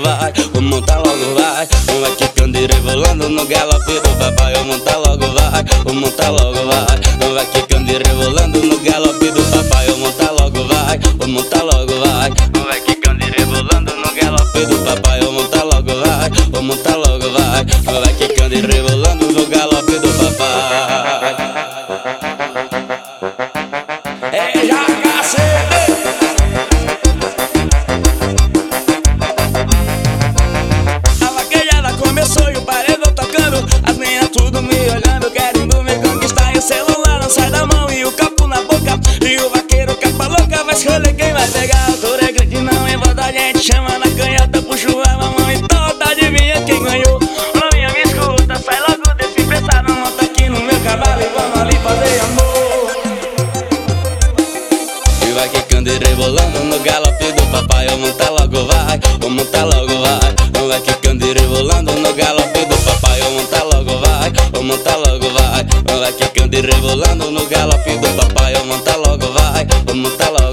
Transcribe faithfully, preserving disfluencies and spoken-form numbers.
vai, vou montar logo vai. Vai quicando e rebolando no galope do papai. Vou montar logo vai, vou montar logo vai. Vai quicando e rebolando no galope do papai. Vou montar logo vai, vou montar logo vai. Vai quicando e rebolando no galope do papai. Vou montar logo vai, vou montar logo vai. Vai quicando e rebolando no galope do papai. É já cacete. A vaquejada começou e o paredão tocando. As meninas tudo me olhando, querendo me conquistar. E o celular não sai da mão e o copo na boca. E o vaqueiro capa louca vai escolher quem vai pegar. O touro é grande, não envolta, a gente chama na canhota. Puxo a mamão e toda, adivinha quem ganhou. Novinha, me escuta, sai logo desse emprestado. Monta aqui no meu cavalo e vamos ali fazer amor. E vai quicando e rebolando no galope do papai. Vou montar logo vai, vou montar logo vai. Vai quicando e rebolando no galope do papai. Vou montar logo vai, vou montar logo vai. Vai quicando e rebolando no galope do papai. Vou montar logo vai, vou montar logo